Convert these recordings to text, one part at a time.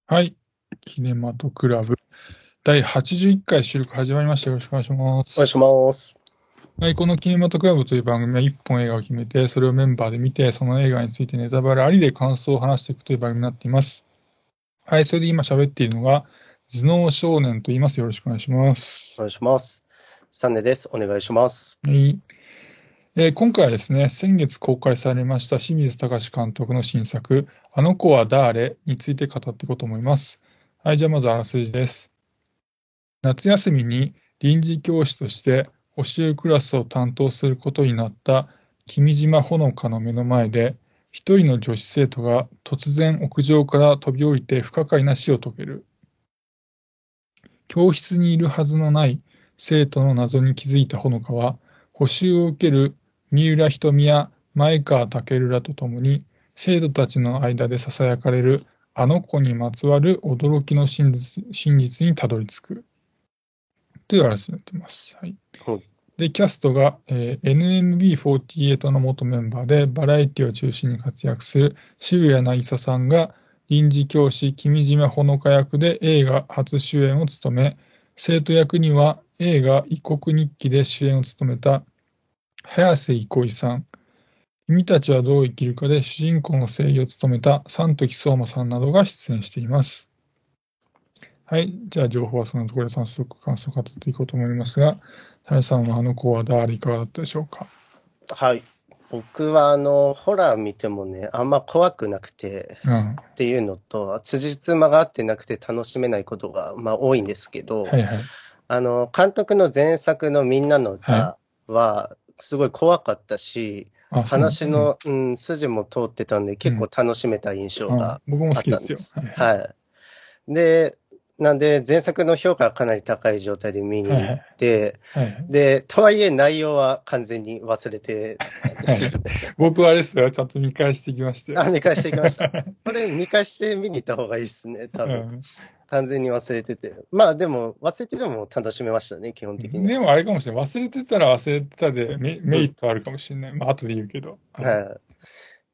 はい。キネマトクラブ第81回収録始まりました。よろしくお願いします。 お願いします。 はい。このキネマトクラブという番組は1本映画を決めて、それをメンバーで見て、その映画についてネタバレありで感想を話していくという番組になっています。はい。それで今喋っているのが、頭脳少年と言います。よろしくお願いします。 お願いします。サンネです。お願いします。 はい。今回はですね、先月公開されました清水崇監督の新作、あの子は誰について語っていこうと思います。はい。じゃあまずあらすじです。夏休みに臨時教師として補習クラスを担当することになった君島ほのかの目の前で、一人の女子生徒が突然屋上から飛び降りて不可解な死を遂げる。教室にいるはずのない生徒の謎に気づいたほのかは、補習を受ける三浦瞳や前川健らとともに、生徒たちの間で囁かれるあの子にまつわる驚きの真実にたどり着く。というあらすじになっています。はい。で、キャストが、NMB48 の元メンバーで、バラエティを中心に活躍する渋谷渚さんが、臨時教師君島ほのか役で映画初主演を務め、生徒役には映画異国日記で主演を務めた早瀬憩いさん、君たちはどう生きるかで主人公の声優を務めた山時聡真さんなどが出演しています。はい。じゃあ、情報はそのところで早速感想を語っていこうと思いますが、タネさんはあの子は誰いかがだったでしょうか。 はい。僕はホラー見てもね、あんま怖くなくて、っていうのと、辻褄が合ってなくて楽しめないことが、多いんですけど、 はいはい。 監督の前作のみんなの歌は、すごい怖かったし、話の、筋も通ってたんで、結構楽しめた印象が僕もあ好きですよ。 ったんです。はい。で、なんで、前作の評価はかなり高い状態で見に行って、で、とはいえ内容は完全に忘れてたんですよね。 僕はあれですよ、ちゃんと見返してきましたよ。 見返してきました。これ見返して見に行った方がいいですね、多分。完全に忘れてて。でも、忘れてても楽しめましたね、基本的には。 でもあれかもしれない。忘れてたら忘れてたでメリットあるかもしれない。後で言うけど。 はい。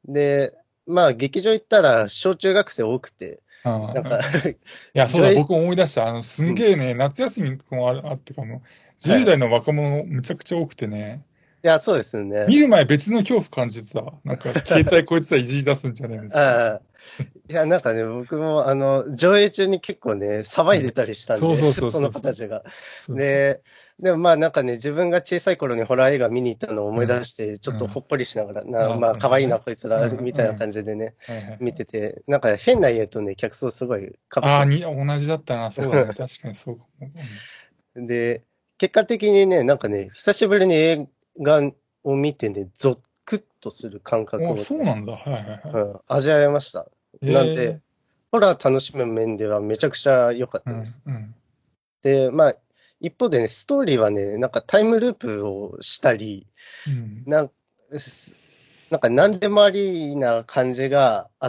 で、劇場行ったら小中学生多くて、なんかいや、そうだ、僕思い出した。すんげえね、夏休みもあってかも、10代の若者むちゃくちゃ多くてね。 いや、そうですね。 見る前別の恐怖感じてたわ。なんか、携帯こいつらいじり出すんじゃねえのか。 いや、なんかね、僕も、上映中に結構ね、騒いでたりしたんで、その子たちが。でもなんかね、自分が小さい頃にホラー映画見に行ったのを思い出して、ちょっとほっこりしながら、可愛いな、こいつら、みたいな感じでね、見てて、なんか変な家とね、客層すごい被って同じだったな、そうだね、確かにそうかも。 で、結果的にね、なんかね、久しぶりに映画を見てね、ゾクッとする感覚を、 そうなんだ。 味わいました。なんで、ホラー楽しむ面ではめちゃくちゃ良かったです。で、一方でね、ストーリーはね、なんかタイムループをしたり、なんか何でもありな感じがあって、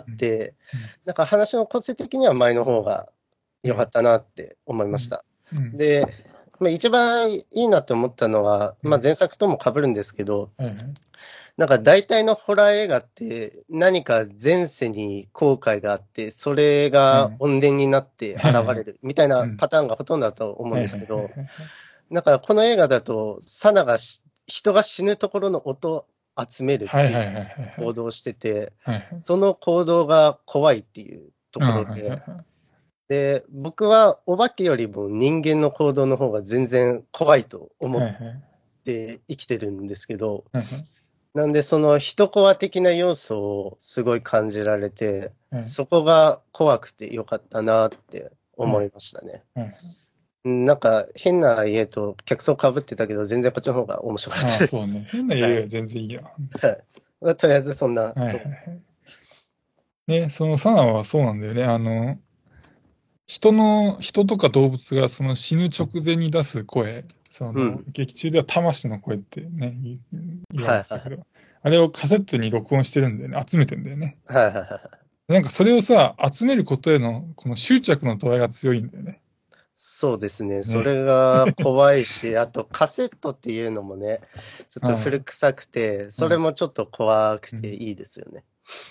なんか話の構成的には前の方が良かったなって思いました。で、一番いいなと思ったのは、前作とも被るんですけど、なんか大体のホラー映画って何か前世に後悔があって、それが怨念になって現れるみたいなパターンがほとんどだと思うんですけど、だからこの映画だと、サナが人が死ぬところの音を集めるっていう行動をしてて、その行動が怖いっていうところで、で、僕はお化けよりも人間の行動の方が全然怖いと思って生きてるんですけど、なんでその一コア的な要素をすごい感じられて、そこが怖くてよかったなって思いましたね。なんか変な家と客層被ってたけど、全然こっちの方が面白かったです。 そうね。変な家は全然いいや。 とりあえずそんな。 ね、そのサナはそうなんだよね。人とか動物がその死ぬ直前に出す声、劇中では魂の声ってね、言われてたけど、あれをカセットに録音してるんだよね、集めてんだよね。なんかそれをさ、集めることへのこの執着の度合いが強いんだよね。 そうですね。それが怖いし、あとカセットっていうのもね、ちょっと古臭くて、それもちょっと怖くていいですよね。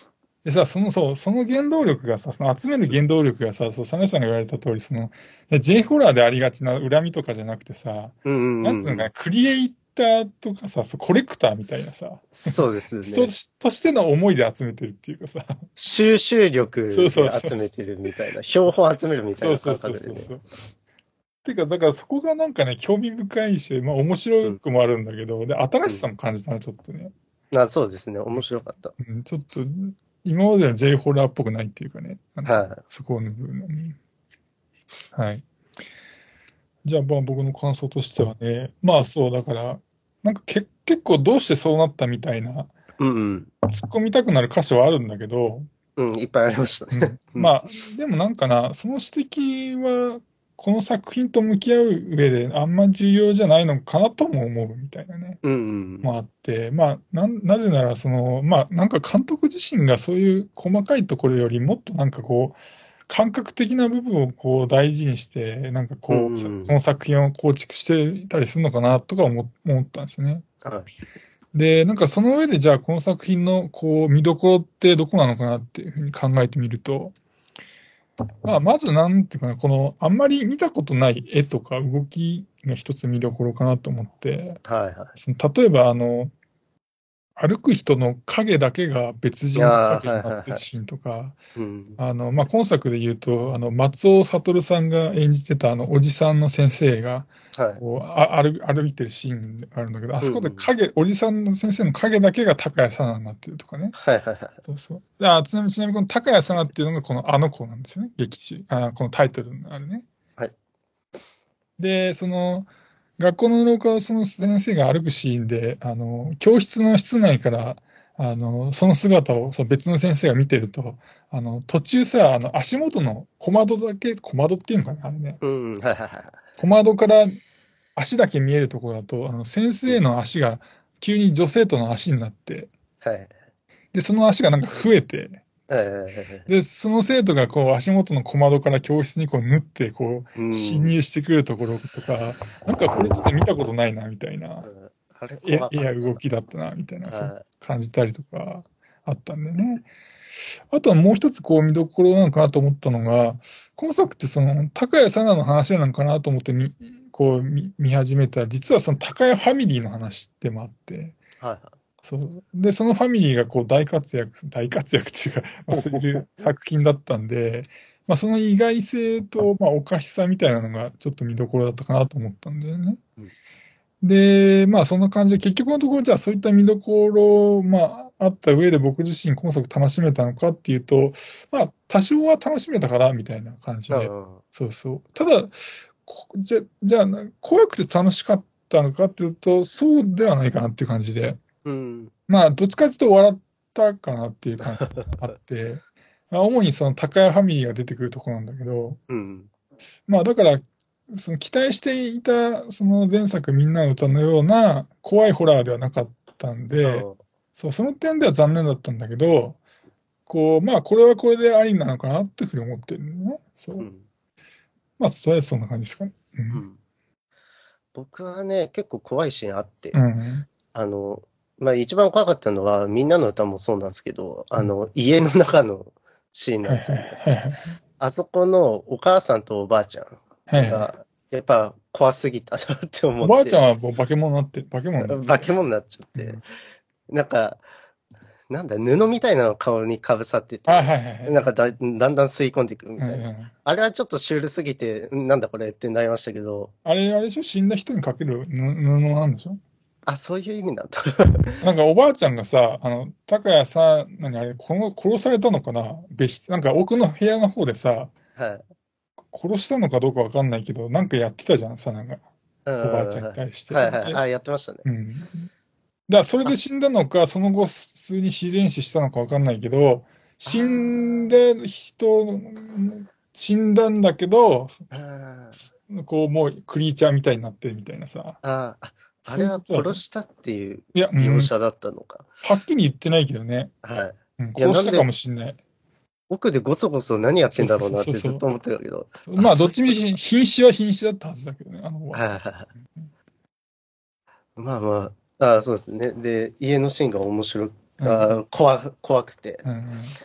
でさ、その原動力がさ、その集める原動力がさ、サネさんが言われた通り、J ホラーでありがちな恨みとかじゃなくてさ、なんつうのかな、クリエイターとかさ、コレクターみたいなさ、 そうですね。 人としての思いで集めてるっていうかさ、 収集力で集めてるみたいな、標本集めるみたいな感覚でね。 てか、だからそこがなんかね、興味深いし、まあ面白くもあるんだけど、で、新しさも感じたの、ちょっとね。 そうですね、面白かった。 ちょっと、今までの J ホラーっぽくないっていうかね、 はい。 そこの部分、はい。じゃあ、まあ僕の感想としてはね、まあそう、だから、なんか結構どうしてそうなったみたいな、突っ込みたくなる箇所はあるんだけど、 いっぱいありましたね。 まあ、でもなんかな、その指摘は、この作品と向き合う上であんま重要じゃないのかなとも思うみたいなね、もあって、まあ、なぜなら、まあ、なんか監督自身がそういう細かいところよりもっとなんかこう、感覚的な部分をこう大事にして、なんかこう、この作品を構築していたりするのかなとか思ったんですね。で、なんかその上でじゃあこの作品のこう見どころってどこなのかなっていうふうに考えてみると、まあ、まずなんていうかな、あんまり見たことない絵とか動きが一つ見どころかなと思って、例えば歩く人の影だけが別人の影になってるシーンとか、まあ、今作で言うと、松尾悟さんが演じてたおじさんの先生が、こう歩いてるシーンがあるんだけど、あそこでおじさんの先生の影だけが高谷沙奈になってるとかね。ちなみにこの高谷沙奈っていうのがあの子なんですよね、劇中。このタイトルのあるね。で、学校の廊下をその先生が歩くシーンで、教室の室内から、その姿を別の先生が見てると、途中さ、足元の小窓っていうのかな、あれね。小窓から足だけ見えるところだと、先生の足が急に女生徒の足になって、で、その足がなんか増えて、で、その生徒がこう足元の小窓から教室にこう縫ってこう侵入してくるところとか、なんかこれちょっと見たことないなみたいな、絵や動きだったなみたいな、そう感じたりとかあったんでね。あとはもう一つこう見どころなのかなと思ったのが、今作って高谷沙奈の話なのかなと思ってこう見始めたら、実は高谷ファミリーの話でもあって、で、そのファミリーがこう大活躍っていうか、まあ、そういう作品だったんで、まあ、その意外性と、まあ、おかしさみたいなのがちょっと見どころだったかなと思ったんだよね。で、まあ、そんな感じで、結局のところ、じゃあそういった見どころ、まあ、あった上で僕自身今作楽しめたのかっていうと、まあ、多少は楽しめたかな、みたいな感じで。ただ、じゃあ、怖くて楽しかったのかっていうと、そうではないかなっていう感じで。まあ、どっちかというと笑ったかなっていう感じがあって、主に高谷ファミリーが出てくるところなんだけど、まあ、だから、期待していた、前作みんなの歌のような怖いホラーではなかったんで、その点では残念だったんだけど、まあ、これはこれでありなのかなっていうふうに思ってるんだよね。まあ、とりあえずそんな感じですかね。 僕はね、結構怖いシーンあって、まあ、一番怖かったのは、みんなの歌もそうなんですけど、家の中のシーンなんですよね。あそこのお母さんとおばあちゃんが、やっぱ怖すぎたなって思って。 おばあちゃんはもう化け物になって、 化け物になっちゃって、なんか、なんだ、布みたいなの顔にかぶさってて、なんかだんだん吸い込んでいくみたいな。あれはちょっとシュールすぎて、なんだこれってなりましたけど。 あれでしょ、死んだ人にかける布なんでしょ。 そういう意味なんだ。 なんかおばあちゃんがさ、高谷さん、殺されたのかな、別室、なんか奥の部屋の方でさ、殺したのかどうかわかんないけど、なんかやってたじゃん、なんか、おばあちゃんに対して。 やってましたね。 だからそれで死んだのか、その後、普通に自然死したのかわかんないけど、死んだんだけど、こう、もうクリーチャーみたいになってるみたいなさ。 あれは殺したっていう描写だったのか。 はっきり言ってないけどね。殺したかもしんない。 奥でごそごそ何やってんだろうなってずっと思ってたけど。 まあ、どっちみち瀕死は瀕死だったはずだけどね、 まあまあ、そうですね。で、家のシーンが面白い、怖くて。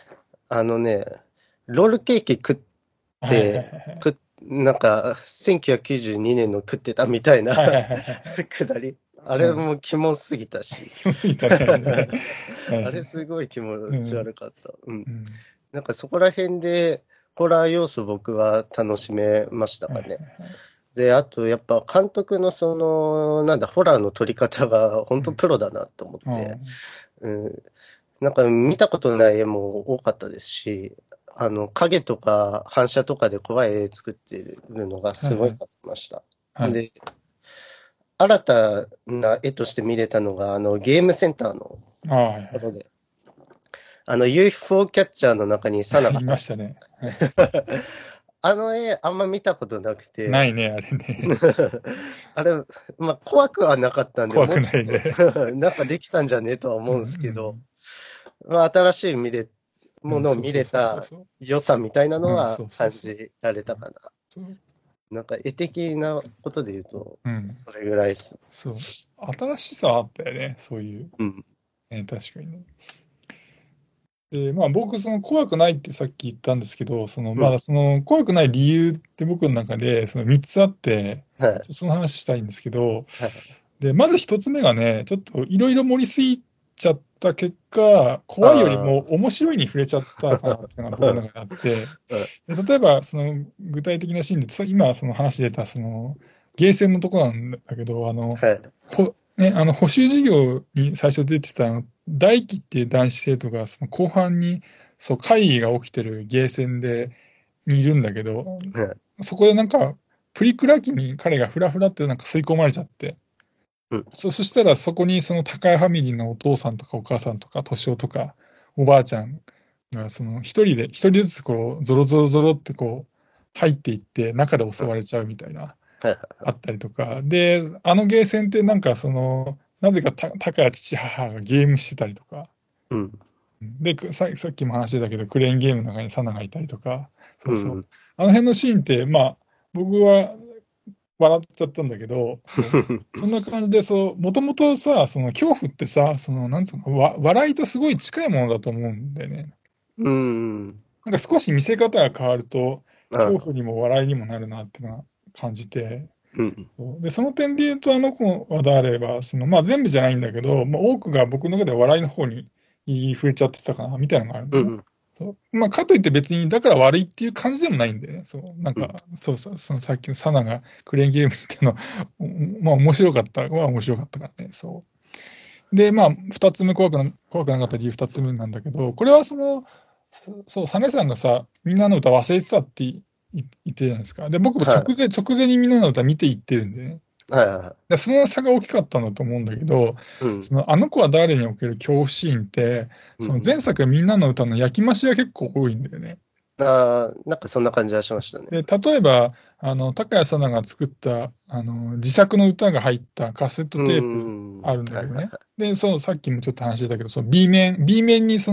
あのね、ロールケーキ食っはいはいはいて、 はい。 なんか、1992年の食ってたみたいなはいはいはいはい。 くだり。あれうん。 もキモすぎたし。 気づいたね、あれね。はいあはい。 れすごい気持ちうん。 悪かった。うん。 うん。 なんかそこら辺で、ホラー要素僕は楽しめましたはいはかね。 いはい。 で、あとやっぱ監督のその、なんだ、ホラーの撮り方が本うん。 当プロだなと思って。 うん。 うん。なんか見たことない絵も多かったですし、影とか反射とかで怖い絵作ってるのがはいはい。 すごいかってました。 はい。 で、新たな絵として見れたのが、ゲームセンターのとああ、はいはい。 ころで、UFO キャッチャーの中にサナがい入っましたね。はい。 てあの絵あんま見たことなくて、 ないね、あれね。 あれ、まあ、怖くはなかったんで、 怖くもうちないね。 ょっとなんかできたんじゃねえとはうん思うんですけど、 うん。 まあ、新しいうん、 ものを見そうそうそうそうれたそう。 良さみたいなのうん、 はそうそうそう。 感じられうん、 たかな。 そう。 なんか絵的なことで言うと、 うん、 それぐらいです。 そう。新しさはあったよね、そういう。 うん。 確かにね。で、まあ僕、その怖くないってさっき言ったんですけど、 うん。 まだその怖くない理由って僕の中で、その3つあって、 はい。 その話したいんですけど、 はい。 で、まず1つ目がね、ちょっといろいろ盛りすぎちゃった結果、怖いよりもあ面白いに触れちゃったかなっていうのが僕の中であって、 あ。 で例えば、その具体的なシーンで、今その話出た、ゲーセンのとこなんだけど、 はい。 補習授業に最初出てた大輝っていう男子生徒が、その後半に、そう、会議が起きてるゲーセンにいるんだけど、 はい。 そこでなんか、プリクラ機に彼がフラフラってなんか吸い込まれちゃって、 うん。 そしたらそこにその高いファミリーのお父さんとかお母さんとか、年男とか、おばあちゃんが、一人ずつこう、ゾロゾロゾロってこう、入っていって、中で襲われちゃうみたいな、 はい。 あったりとか。で、あのゲーセンってなんかなぜか高谷父母がゲームしてたりとか。 うん。 で、さっきも話してたけど、クレーンゲームの中にサナがいたりとか。そうそう。 うん。 あの辺のシーンって、まあ、僕は笑っちゃったんだけど、そう。そんな感じで、もともとさ、その恐怖ってさ、なんつうの、笑いとすごい近いものだと思うんだよね。 うん。 なんか少し見せ方が変わると、恐ああ。 怖にも笑いにもなるなっていうのは感じて、 うん。 そうで、その点で言うと、あの子は誰は、まあ全部じゃないんだけど、まあ多くが僕の中では笑いの方に触れちゃってたかな、みたいなのがあるんだよね。 うん。 そうまあ、かといって別に、だから悪いっていう感じでもないんだよね。そう、なんうん。 か、そうそう、そのさっきのサナがクレーンゲームっていうの、まあ面白かったは面白かったからね、そう。で、まあ、怖くなかった理由二つ目なんだけど、これはそう、サネさんがさ、みんなの歌忘れてたって言ってるじゃないですか。で、僕もはい。 直前にみんなの歌見ていってるんでね。 はい。はい。 で、その差が大きかったんだと思うんだけど、 うん。 あの子は誰における恐怖シーンって、そのうん。 前作みんなの歌の焼き増しが結構多いんだよね。 ああ、なんかそんな感じはしましたね。 で、例えば、高谷さなが作った、自作の歌が入ったカセットうテープん。 あるんだはい。 けどね。 はい。 で、さっきもちょっと話してたけど、B 面に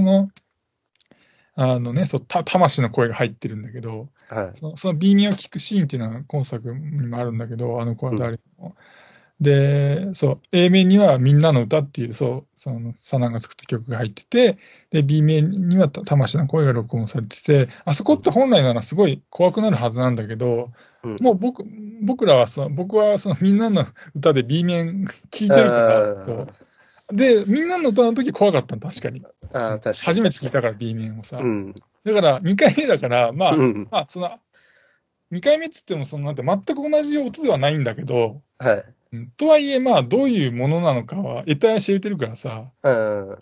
魂の声が入ってるんだけど、 はい。 その B 面を聞くシーンっていうのは今作にもあるんだけど、あの子はうん。 誰も。で、そう、A 面にはみんなの歌っていう、サナが作った曲が入ってて、で、B 面には魂の声が録音されてて、あそこうん。 って本来ならすごい怖くなるはずなんだけど、 うん。 もう僕はそのみんなの歌で B 面聞いてるから、 あで、みんなの歌の時怖かったの、確かに。 あ、確かに初めて確かに。 聞いたから B 面をさ。 うん。 だから2回目だから、 うん。 2回目っつってもなんて全く同じ音ではないんだけど、 はい。 とはいえ、まあ、どういうものなのかは、得体知れてるからさ、 うん。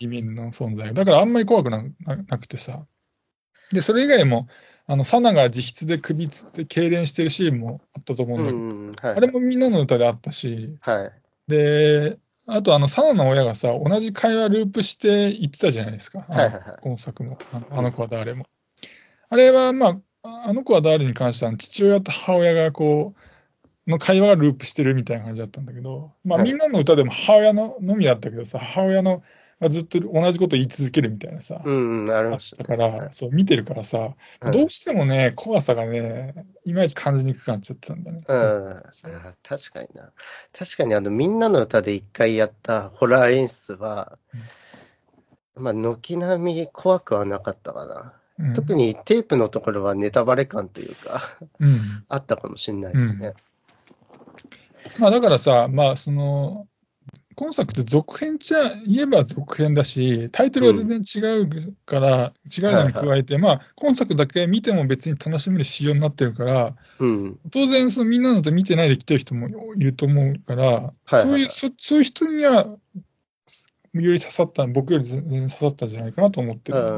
移民の存在が。だからあんまり怖くなくてさ。で、それ以外も、サナが自筆で首つって痙攣してるシーンもあったと思うんだけど、 うん。はい。 あれもみんなの歌であったし、 はい。 で、あとサナの親がさ、同じ会話ループして言ってたじゃないですか。 はい。はい。はい。 今作も。 うん。 あの子は誰も。あれは、まあ、あの子は誰に関しては、父親と母親がの会話がループしてるみたいな感じだったんだけど、まあはい。 みんなの歌でも母親のみだったけどさ、母親のがずっと同じこと言い続けるみたいなさ、 うん。ありあっましたね。 たから、 はい。 そう見てるからさ、 はい。 どうしてもね、怖さがね、いまいち感じにくくなっちゃってたんだね。 うん。 そう。 確かにな。確かにみんなの歌で一回やったホラー演出は、 うん。 まあ、軒並み怖くはなかったかな。 特にテープのところはネタバレ感というか、あったかもしれないですね。 まあだからさ、まあ今作って続編言えば続編だし、タイトルが全然違うから、違うのに加えて、まあ今作だけ見ても別に楽しめる仕様になってるから、当然みんなのと見てないで来てる人もいると思うから、そういう人にはより刺さった、僕より全然刺さったんじゃないかなと思ってる。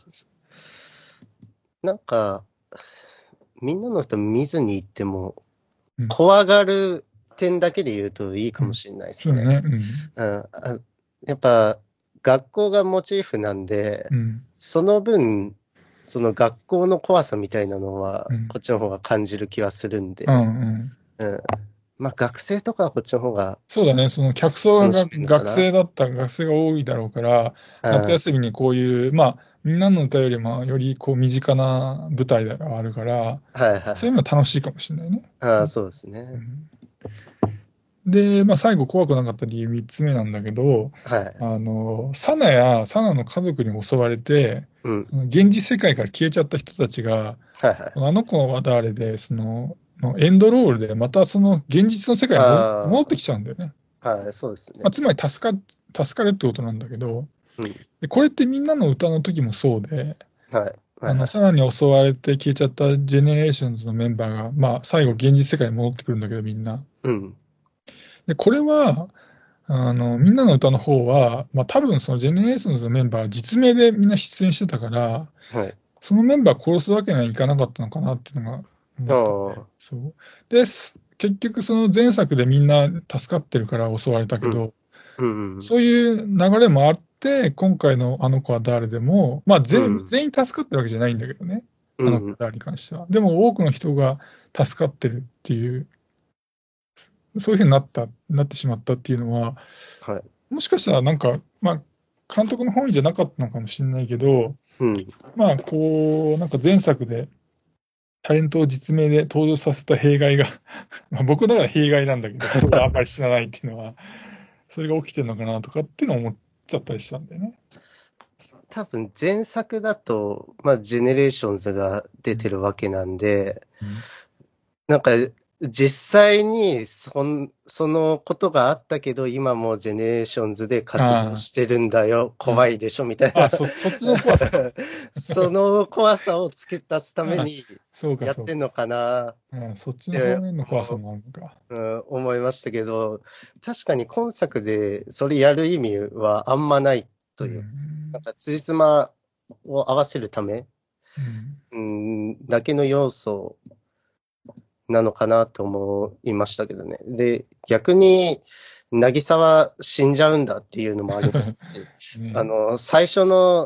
なんか、みんなの人見ずに行っても、怖がる点だけで言うといいかもしれないですね。やっぱ、学校がモチーフなんで、その分、その学校の怖さみたいなのは、こっちの方が感じる気はするんで、まあ学生とかはこっちの方が。 そうだね、その客層が学生が多いだろうから、夏休みにこういう、まあ、みんなの歌よりもよりこう身近な舞台があるから、そういうのは楽しいかもしれないね。 そうですね。 で、まあ最後怖くなかった理由3つ目なんだけど、サナの家族に襲われて、現実世界から消えちゃった人たちが、あの子は誰で、エンドロールでまたその現実の世界に戻ってきちゃうんだよね。 そうですね。 まあ、つまり助かるってことなんだけど、でこれってみんなの歌の時もそうで、さらに襲われて消えちゃったジェネレーションズのメンバーが、まあ最後現実世界に戻ってくるんだけどみんな。で、これは、みんなの歌の方は、まあ多分そのジェネレーションズのメンバーは実名でみんな出演してたから、そのメンバー殺すわけにはいかなかったのかなっていうのが思った、そう。で、結局その前作でみんな助かってるから襲われたけど、そういう流れもあって、今回のあの子は誰でも、まあ全員助かってるわけじゃないんだけどね、あの子は誰に関しては。でも多くの人が助かってるっていう、そういうふうになってしまったっていうのは、もしかしたらなんか、まあ、監督の本意じゃなかったのかもしれないけど、まあ、こう、なんか前作でタレントを実名で登場させた弊害がまあ僕だから弊害なんだけど、人があんまり知らないっていうのは、それが起きてるのかなとかっていうのを思っちゃったりしたんだよね。 多分前作だと、まあ、ジェネレーションズが出てるわけなんで、なんか、実際にそのことがあったけど、今もジェネレーションズで活動してるんだよ、怖いでしょみたいな。 そっちの怖さ。 その怖さを付け足すためにやってんのかな。 そっちの方面の怖さもあるのか。 思いましたけど、確かに今作でそれやる意味はあんまないという、なんか辻褄を合わせるため、だけの要素なのかなと思いましたけどね。で、逆に、渚は死んじゃうんだっていうのもありますし、最初の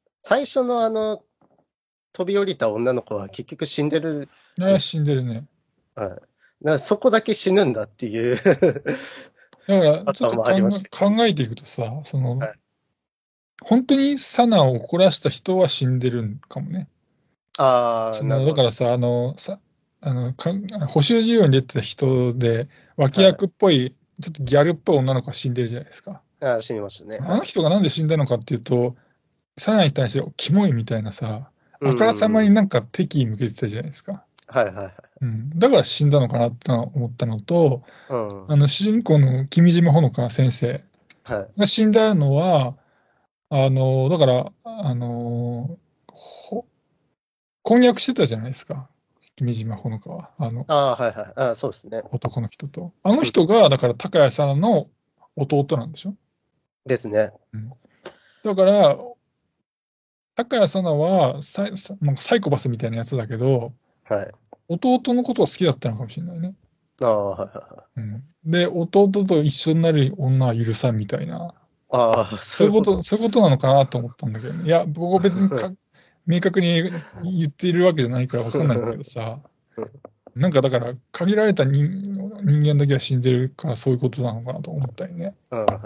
飛び降りた女の子は結局死んでる。 死んでるね。 そこだけ死ぬんだっていう。だから、ちょっと考えていくとさ、本当にサナを怒らした人は死んでるんかもね。だからさ、補修授業に出てた人で、脇役っぽい、ちょっとギャルっぽい女の子が死んでるじゃないですか。 死にましたね。 あの人がなんで死んだのかっていうと、サナに対してキモいみたいなさ、あからさまになんか敵意向けてたじゃないですか。だから死んだのかなって思ったのと、主人公の君島ほのか先生が死んだのは、だから、婚約してたじゃないですか。君島ほのかは。 そうですね。 男の人と。あの人が、だから、高谷さんの弟なんでしょですね。 だから、高谷さなはサイコパスみたいなやつだけど、弟のことは好きだったのかもしれないね。で、弟と一緒になる女は許さんみたいな。そういうことなのかなと思ったんだけどね。いや、僕は別に明確に言っているわけじゃないから分かんないんだけどさ。なんかだから、限られた人間だけは死んでるからそういうことなのかなと思ったりね。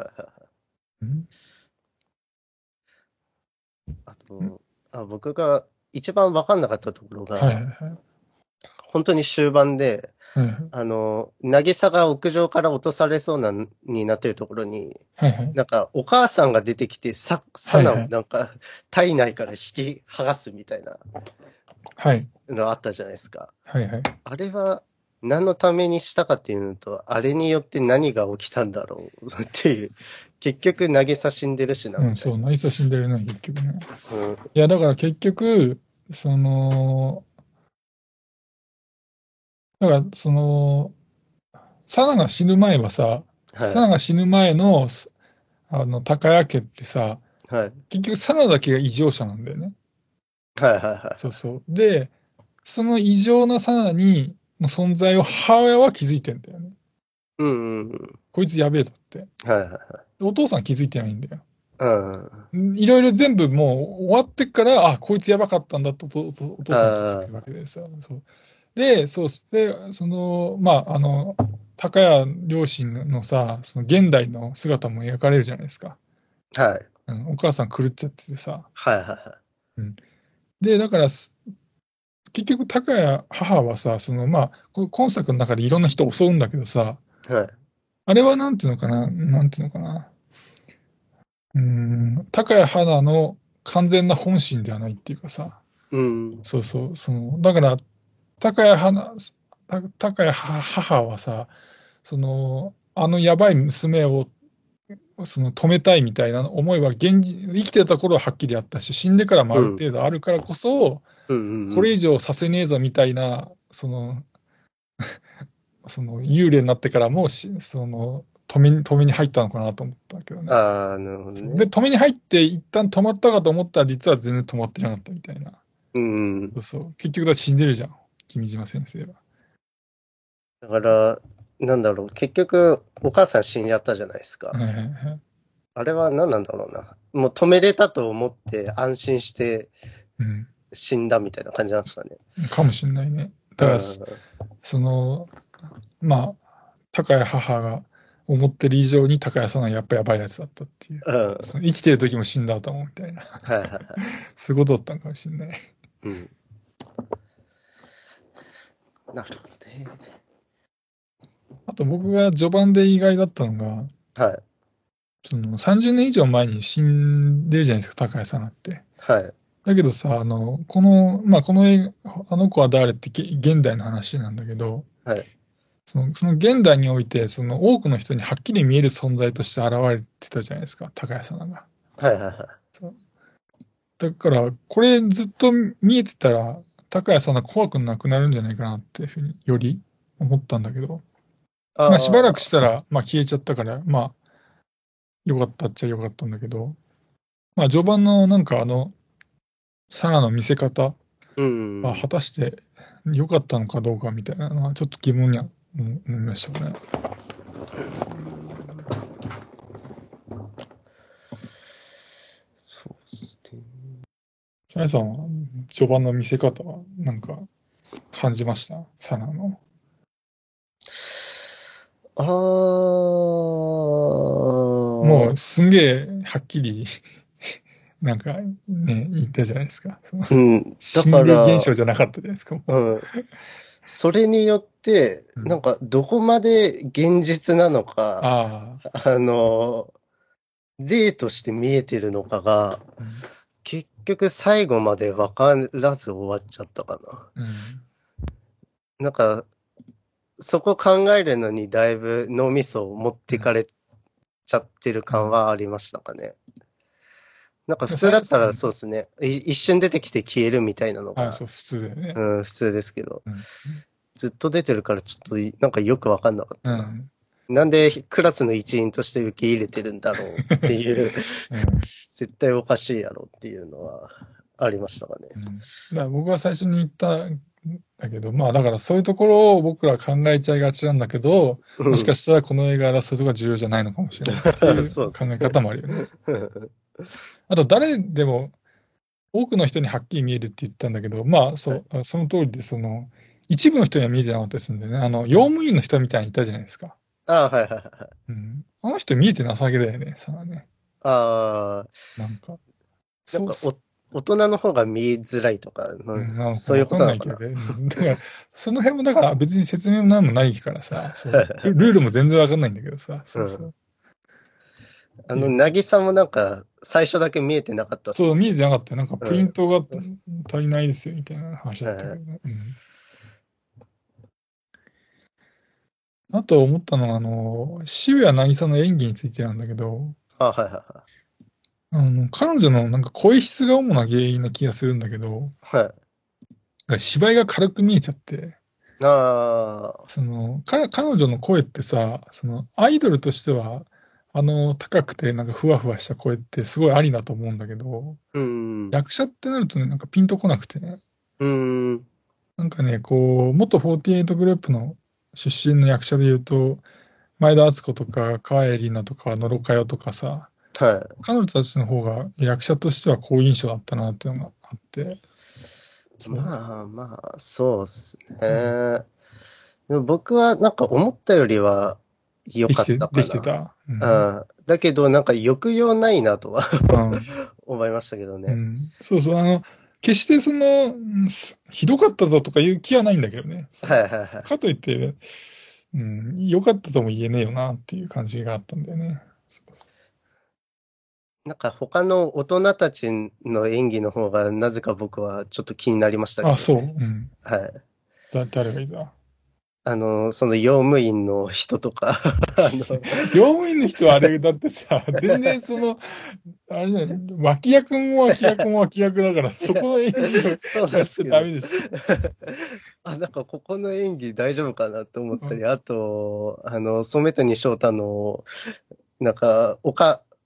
あと、僕が一番分かんなかったところが、本当に終盤で、 はいはい。 渚が屋上から落とされそうになってるところに、 はいはい。 なんかお母さんが出てきて、サナをはいはい。 なんか体内から引き剥がすみたいなはい。 のあったじゃないですか。 はいはい。 あれは何のためにしたかっていうのと、あれによって何が起きたんだろうっていう。結局、渚死んでるしな、 うん、そう、 みたいな。 渚死んでるね、結局ね。 うん。 いや、だから結局、その、だから、サナが死ぬ前はさ、 はい。 サナが死ぬ前の、高谷家ってさ、 はい。 結局サナだけが異常者なんだよね。 はいはいはそうそう。で、その異常なサナの存在を母親は気づいてんだよね。 い。うんうんうん。 こいつやべえぞって。 はいはいはい。 お父さん気づいてないんだよ。 うん。 いろいろ全部もう終わってから、あ、こいつやばかったんだとお父さん気づくわあけでさ。そうで、そうす。で、高谷両親のさ、その現代の姿も描かれるじゃないですか。 あ。はい。 うん、お母さん狂っちゃっててさ。 はいはいはうん、で、だから結局、高谷母はさ、今作の中でいろんな人を襲うんだけどさ、 い。はい。 あれはなんていうのかな。高谷花の完全な本心ではないっていうかさ、 うん。 そうそう、だから、高谷花、高谷母はさ、あのやばい娘を、止めたいみたいな思いは生きてた頃ははっきりあったし、死んでからもあるうん。 程度あるからこそ、 うんうんうん。 これ以上させねえぞみたいな、幽霊になってからも止めに入ったのかなと思ったけどね。 ああ、なるほどで、 ね。 止めに入って一旦止まったかと思ったら実は全然止まってなかったみたいな。 うん。 そうそう。結局だって死んでるじゃん。君島先生は。 だから、なんだろう。結局、お母さん死んじゃったじゃないですか。 はいはいはい。 あれは何なんだろうな。もう止めれたと思って安心してうん。 死んだみたいな感じなんですかね。 かもしんないね。だから、 うん。 その、ま高谷母が思ってる以上に高谷さんはやっぱやばいやつだったっていう。 うん。 生きてる時も死んだと思うみたいな。 はいはいはい。 そういうことだったのかもしんない。 うん。なるほどね。 あと僕が序盤で意外だったのが、 はい。 30年以上前に死んでるじゃないですか、高谷さんって。 はい。 だけどさ、この映画、あの子は誰って現代の話なんだけど、 はい。 その現代において、多くの人にはっきり見える存在として現れてたじゃないですか、高谷さんが。 はいはいはい。 そうだから、これずっと見えてたら、高谷さんが怖くなくなるんじゃないかなっていうふうにより思ったんだけど、しばらくああ、 したら、消えちゃったから、よかったっちゃよかったんだけど、序盤のサラの見せ方うん。 果たして良かったのかどうかみたいなのは、ちょっと疑問には思いましたね。 そうですね。 シャイさんは、序盤の見せ方は、感じましたサナの。 ああ、 もう、すんげえ、はっきり、言ったじゃないですか。 うん。だか心霊現ら、 象じゃなかったじゃないですか、もうん。それによって、 う。うん、 どこまで現実なのか、 ああ、 あの、例として見えてるのかが、 うん、 結局最後まで分からず終わっちゃったかな。 うん。 なんか、そこ考えるのにだいぶ脳みそを持ってかれちゃってる感うんはありましたかね。普で通だったらうんそうですね。一瞬出てきて消えるみたいなのが、 そう、普通だよね。 うん、普通ですけど、 うん、 ずっと出てるからちょっとよくわかんなかったな。 うん、 なんでクラスの一員として受け入れてるんだろうっていう、 うん。 絶対おかしいやろっていうのはありましたかね。 うん、だから僕は最初に言ったんだけど、だからそういうところを僕ら考えちゃいがちなんだけど、もしかしたらこの映画はそういうところが重要じゃないのかもしれないってうん。 いうそうですね。 考え方もあるよね。あと誰でも多くの人にはっきり見えるって言ったんだけど、 はい。 その通りで、一部の人には見えてなかったりするんでね、用務員の人みたいにいたじゃないですか。 ああ、はいはいはいはい。 うん。あの人見えてなさげだよね、さあね。 ああ、 なんか、 なんかお、 そうそう。 大人の方が見えづらいとか、そういうことなのかな。 だから、その辺もだから別に説明も何もないからさ、ルールも全然わかんないんだけどさ。 渚もなんか、最初だけ見えてなかったっすね。 そう、見えてなかったよ。なんかプリントが足りないですよ、みたいな話だったけどね。あと思ったのは、渋谷渚の演技についてなんだけど、彼女のなんか声質が主な原因な気がするんだけど、芝居が軽く見えちゃって、彼女の声ってさ、アイドルとしては、高くてなんかふわふわした声ってすごいありだと思うんだけど、役者ってなるとね、なんかピンとこなくてね。なんかね、元48グループの出身の役者で言うと、前田敦子とか、川栄李奈とか、野呂佳代とかさ、彼女たちの方が役者としては好印象だったなっていうのがあって。 そうっすね。でも僕はなんか思ったよりは良かったかな。 できてた。 だけどなんか抑揚ないなとは思いましたけどね。 そうそう、決してひどかったぞとかいう気はないんだけどね。かといって、良かったとも言えねえよなっていう感じがあったんだよね。 なんか他の大人たちの演技の方がなぜか僕はちょっと気になりましたけど、ね。 そう。誰がいた？ その用務員の人とか用務員の人はあれだってさ、全然あれね、脇役も脇役も脇役だから、そこの演技をやっちゃダメでしょ。 なんかここの演技大丈夫かなって思ったり、あと、染谷翔太の、なんか、お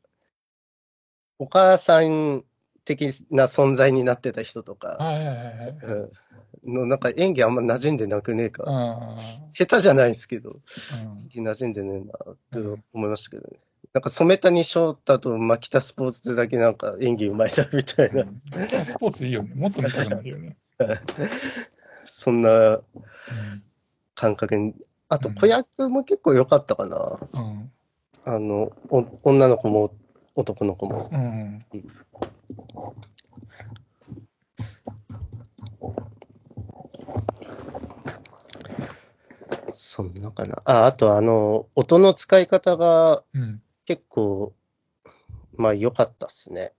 母さん的な存在になってた人とか、なんか演技あんま馴染んでなくねえか。下手じゃないですけど、馴染んでねえなって思いましたけどね。なんか染谷翔太と牧田スポーツだけなんか演技うまいなみたいな。 牧田スポーツいいよね。もっと見たくなるよね。 そんな感覚に。あと子役も結構良かったかな。女の子も男の子も。そんなかな。あと音の使い方が結構、良かったっすね。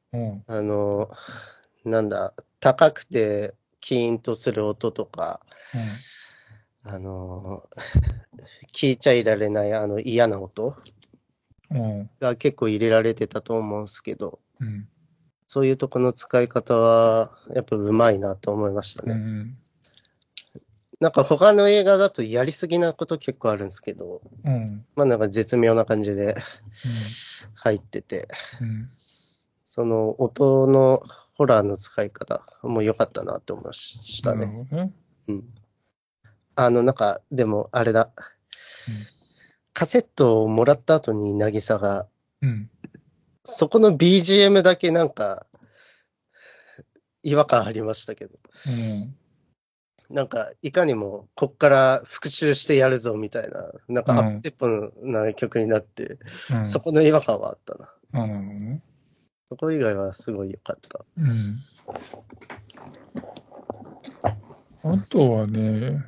なんだ、高くてキーンとする音とか、聞いちゃいられない嫌な音が結構入れられてたと思うんですけど、そういうとこの使い方はやっぱうまいなと思いましたね。なんか他の映画だとやりすぎなこと結構あるんですけど、なんか絶妙な感じで入ってて、その音のホラーの使い方も良かったなと思いましたね。なんか、でもあれだ、カセットをもらった後に渚が、そこの BGM だけなんか違和感ありましたけど。なんか、いかにも、こっから復習してやるぞみたいな、なんかアップテンポな曲になって、そこの違和感はあったな。そこ以外はすごい良かった。 あとはね、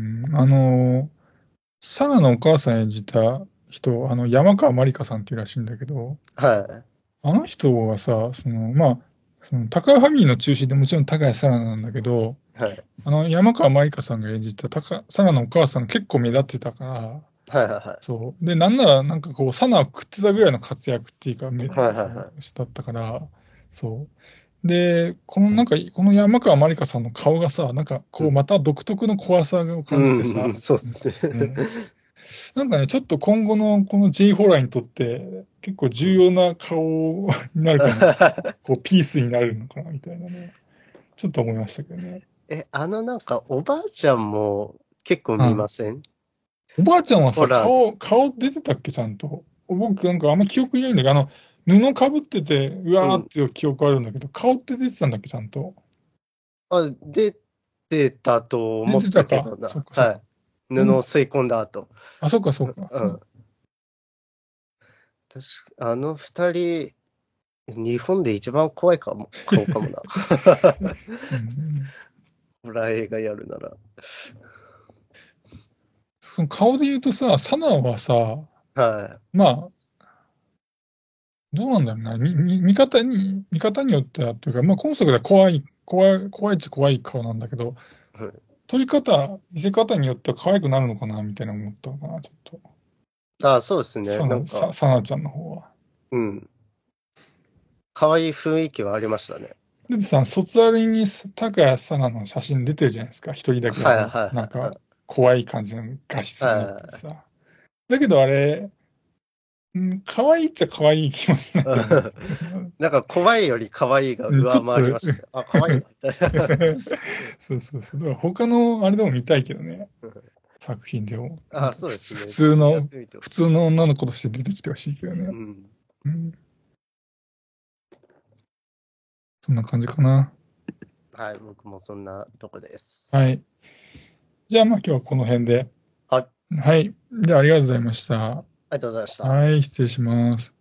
サナのお母さん演じた人、山川まりかさんっていうらしいんだけど、あの人はさ、高谷ファミリーの中心でもちろん高谷サナなんだけど、山川まりかさんが演じたサナのお母さん結構目立ってたから、そう。で、なんならなんかサナを食ってたぐらいの活躍っていうか、だったから、そう。で、この山川まりかさんの顔がさ、なんかまた独特の怖さを感じてさ、 そうですね。 なんかね、ちょっと今後のこの J ホラーにとって結構重要な顔になるかな。ピースになるのかなみたいなね。ちょっと思いましたけどね。 なんかおばあちゃんも結構見ません？ おばあちゃんはさ、顔出てたっけちゃんと。僕なんかあんま記憶にないんだけど、布かぶってて、うわーっていう記憶あるんだけど、顔って出てたんだっけちゃんと。 出てたと思ったけどな。はい。布を吸い込んだ後。 そっかそっか。 確か二人、 日本で一番怖い顔かもな。ホラー映画やるなら。 その顔で言うとさ、サナはさ、 はい。 まあ、どうなんだろうな。見方によっては、というか、まあ、今作では怖いっちゃ怖い顔なんだけど、 はい、 見せ方によっては可愛くなるのかな、みたいな思ったのかな、ちょっと。 そうですね。なんか、 サナちゃんの方は。 うん。可愛い雰囲気はありましたね。 だってさ、卒アルに高谷沙奈の写真出てるじゃないですか。一人だけはいはいなんか、 はい。 怖い感じの画質になっててはさ。だけどあれ、可愛いっちゃ可愛い気もしないでもない。 い。なんか怖いより可愛いがちょ上っと、 回りましたね。あ、可愛いな、みたいな。 そうそうそう。だから他のあれでも見たいけどね。作品でも。 そうですね。 普通の女の子として出てきてほしいけどね。 うん。 うん、そんな感じかな。 はい、僕もそんなとこです。 はい。じゃあまあ今日はこの辺で。 はい。 はい。ではありがとうございました。 ありがとうございました。 はい、失礼します。